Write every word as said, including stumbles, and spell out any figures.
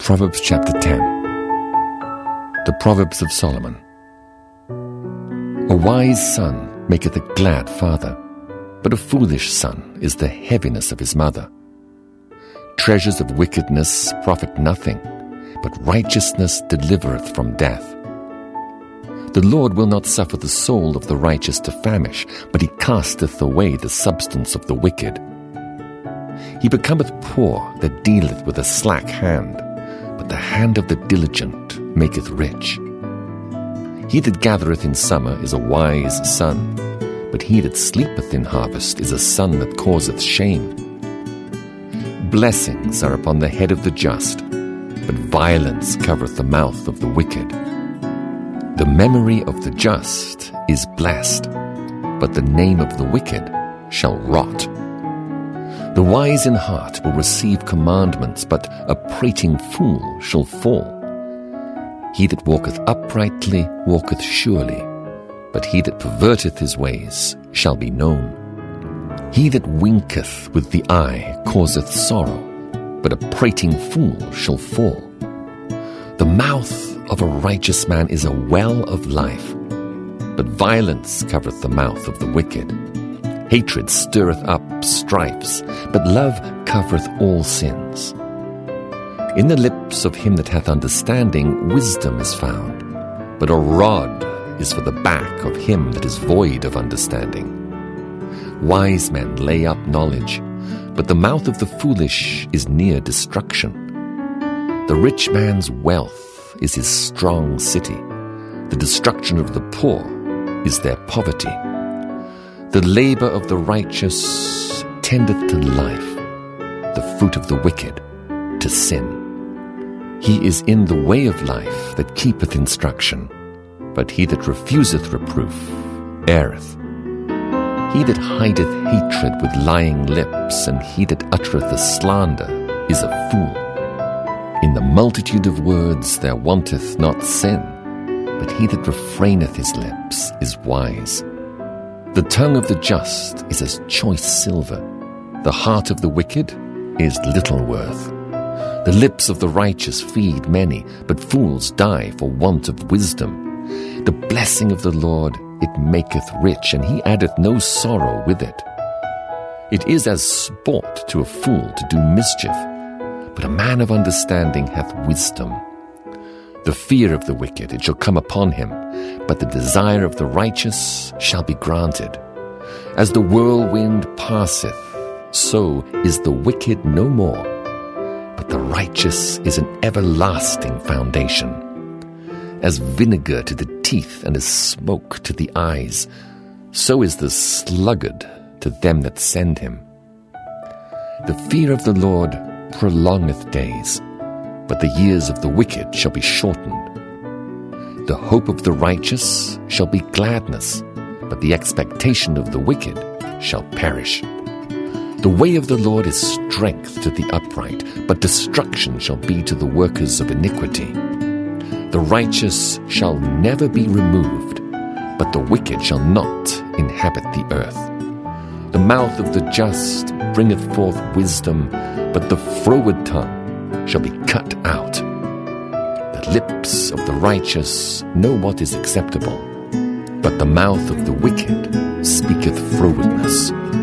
Proverbs chapter ten. The Proverbs of Solomon. A wise son maketh a glad father, but a foolish son is the heaviness of his mother. Treasures of wickedness profit nothing, but righteousness delivereth from death. The Lord will not suffer the soul of the righteous to famish, but he casteth away the substance of the wicked. He becometh poor that dealeth with a slack hand, but the hand of the diligent maketh rich. He that gathereth in summer is a wise son, but he that sleepeth in harvest is a son that causeth shame. Blessings are upon the head of the just, but violence covereth the mouth of the wicked. The memory of the just is blessed, but the name of the wicked shall rot. The wise in heart will receive commandments, but a prating fool shall fall. He that walketh uprightly walketh surely, but he that perverteth his ways shall be known. He that winketh with the eye causeth sorrow, but a prating fool shall fall. The mouth of a righteous man is a well of life, but violence covereth the mouth of the wicked. Hatred stirreth up strifes, but love covereth all sins. In the lips of him that hath understanding wisdom is found, but a rod is for the back of him that is void of understanding. Wise men lay up knowledge, but the mouth of the foolish is near destruction. The rich man's wealth is his strong city. The destruction of the poor is their poverty. The labor of the righteous tendeth to life, the fruit of the wicked to sin. He is in the way of life that keepeth instruction, but he that refuseth reproof erreth. He that hideth hatred with lying lips, and he that uttereth a slander, is a fool. In the multitude of words there wanteth not sin, but he that refraineth his lips is wise. The tongue of the just is as choice silver. The heart of the wicked is little worth. The lips of the righteous feed many, but fools die for want of wisdom. The blessing of the Lord, it maketh rich, and he addeth no sorrow with it. It is as sport to a fool to do mischief, but a man of understanding hath wisdom. The fear of the wicked, it shall come upon him, but the desire of the righteous shall be granted. As the whirlwind passeth, so is the wicked no more, but the righteous is an everlasting foundation. As vinegar to the teeth and as smoke to the eyes, so is the sluggard to them that send him. The fear of the Lord prolongeth days, but the years of the wicked shall be shortened. The hope of the righteous shall be gladness, but the expectation of the wicked shall perish. The way of the Lord is strength to the upright, but destruction shall be to the workers of iniquity. The righteous shall never be removed, but the wicked shall not inhabit the earth. The mouth of the just bringeth forth wisdom, but the froward tongue shall be cut out. The lips of the righteous know what is acceptable, but the mouth of the wicked speaketh frowardness.